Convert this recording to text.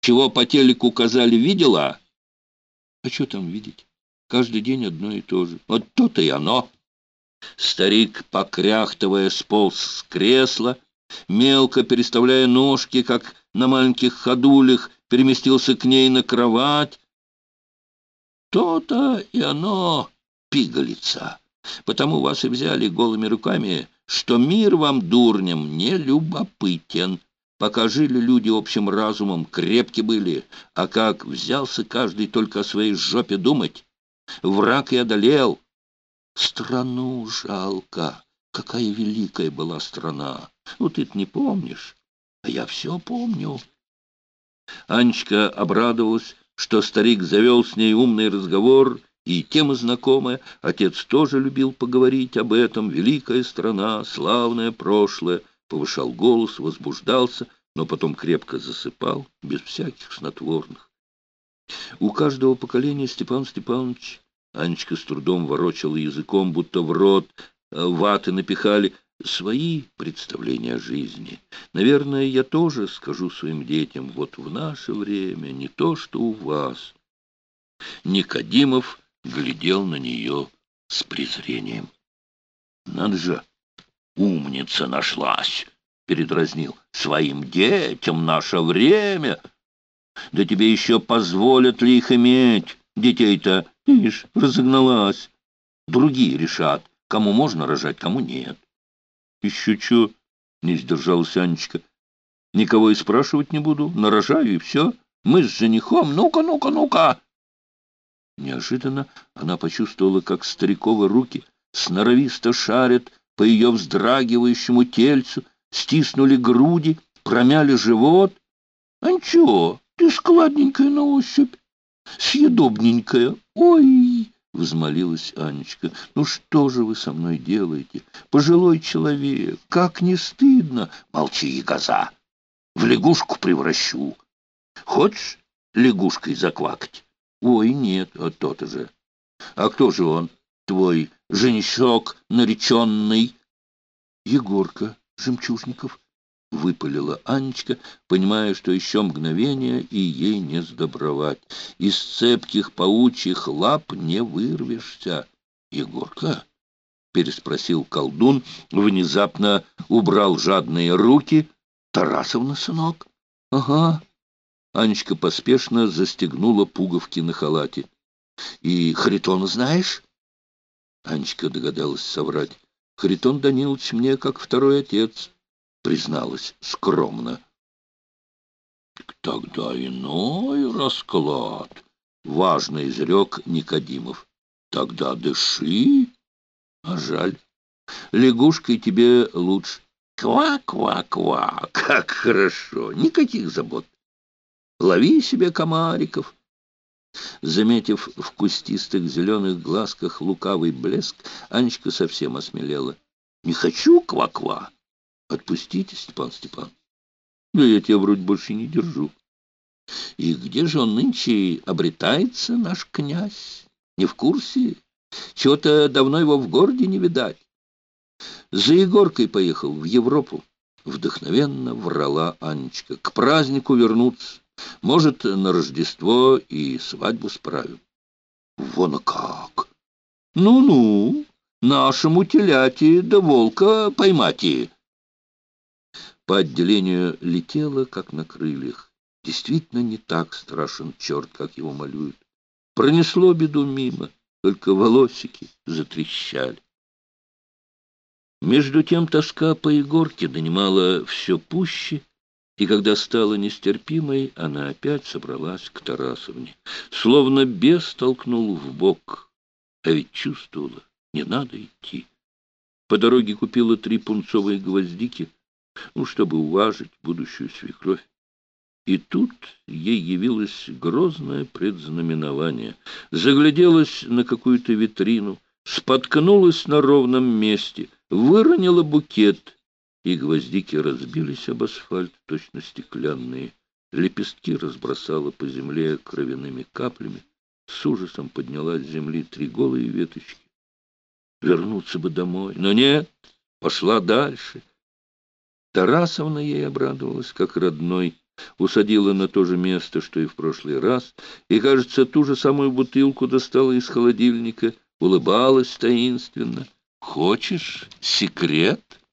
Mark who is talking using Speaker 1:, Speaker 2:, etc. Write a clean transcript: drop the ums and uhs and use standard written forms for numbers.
Speaker 1: Чего по телеку казали, видела? А что там видеть? Каждый день одно и то же. Вот то-то и оно. Старик, покряхтывая, сполз с кресла, мелко переставляя ножки, как на маленьких ходулях, переместился к ней на кровать. То-то и оно, пигалица. Потому вас и взяли голыми руками, что мир вам, дурням, не любопытен. Пока жили люди общим разумом, крепки были, а как взялся каждый только о своей жопе думать, враг и одолел. Страну жалко. Какая великая была страна. Ну, ты-то не помнишь, а я все помню. Анечка обрадовалась, что старик завел с ней умный разговор, и тема знакомая. Отец тоже любил поговорить об этом. Великая страна, славное прошлое. Повышал голос, возбуждался, но потом крепко засыпал, без всяких снотворных. У каждого поколения, Степан Степанович, Анечка с трудом ворочала языком, будто в рот ваты напихали, свои представления о жизни. Наверное, я тоже скажу своим детям, вот в наше время не то, что у вас. Никодимов глядел на нее с презрением. Надо же, умница нашлась, передразнил. Своим детям наше время. Да тебе еще позволят ли их иметь? Детей-то, видишь, разогналась. Другие решат, кому можно рожать, кому нет. Еще что? Не сдержалась Анечка. Никого и спрашивать не буду. Нарожаю, и все. Мы с женихом. Ну-ка, ну-ка, ну-ка. Неожиданно она почувствовала, как стариковы руки сноровисто шарят по ее вздрагивающему тельцу, стиснули груди, промяли живот. А ничего, ты складненькая на ощупь, съедобненькая. Ой! — взмолилась Анечка. — Ну что же вы со мной делаете? Пожилой человек, как не стыдно! Молчи, ягоза! В лягушку превращу. Хочешь лягушкой заквакать? Ой, нет, вот то-то же. А кто же он, твой женишок нареченный? Егорка Жемчужников. — выпалила Анечка, понимая, что еще мгновение, и ей не сдобровать. Из цепких паучьих лап не вырвешься. — Егорка? — переспросил колдун, внезапно убрал жадные руки. — Тарасовна, сынок? — Ага. Анечка поспешно застегнула пуговки на халате. — И Харитона знаешь? Анечка догадалась соврать. — Харитон Данилович мне как второй отец. Призналась скромно. — Тогда иной расклад, — важно изрек Никодимов. — Тогда дыши, а жаль. Лягушкой тебе лучше. Ква-ква-ква, как хорошо, никаких забот. Лови себе комариков. Заметив в кустистых зеленых глазках лукавый блеск, Анечка совсем осмелела. — Не хочу ква-ква. Отпустите, Степан Степанович. Да я тебя вроде больше не держу. И где же он нынче обретается, наш князь? Не в курсе? Чего-то давно его в городе не видать. За Егоркой поехал в Европу. Вдохновенно врала Анечка. К празднику вернуться. Может, на Рождество и свадьбу справим. Вон как! Ну-ну, нашему теляти да волка поймати. По отделению летела, как на крыльях. Действительно не так страшен черт, как его малюют. Пронесло беду мимо, только волосики затрещали. Между тем тоска по Егорке донимала все пуще, и когда стала нестерпимой, она опять собралась к Тарасовне. Словно бес толкнул в бок, а ведь чувствовала, не надо идти. По дороге купила 3 пунцовые гвоздики, чтобы уважить будущую свекровь. И тут ей явилось грозное предзнаменование. Загляделась на какую-то витрину, споткнулась на ровном месте, выронила букет, и гвоздики разбились об асфальт, точно стеклянные. Лепестки разбросала по земле кровяными каплями. С ужасом подняла с земли 3 голые веточки. Вернуться бы домой, но нет, пошла дальше. Тарасовна ей обрадовалась, как родной. усадила на то же место, что и в прошлый раз, и, кажется, ту же самую бутылку достала из холодильника, улыбалась таинственно. «Хочешь секрет?»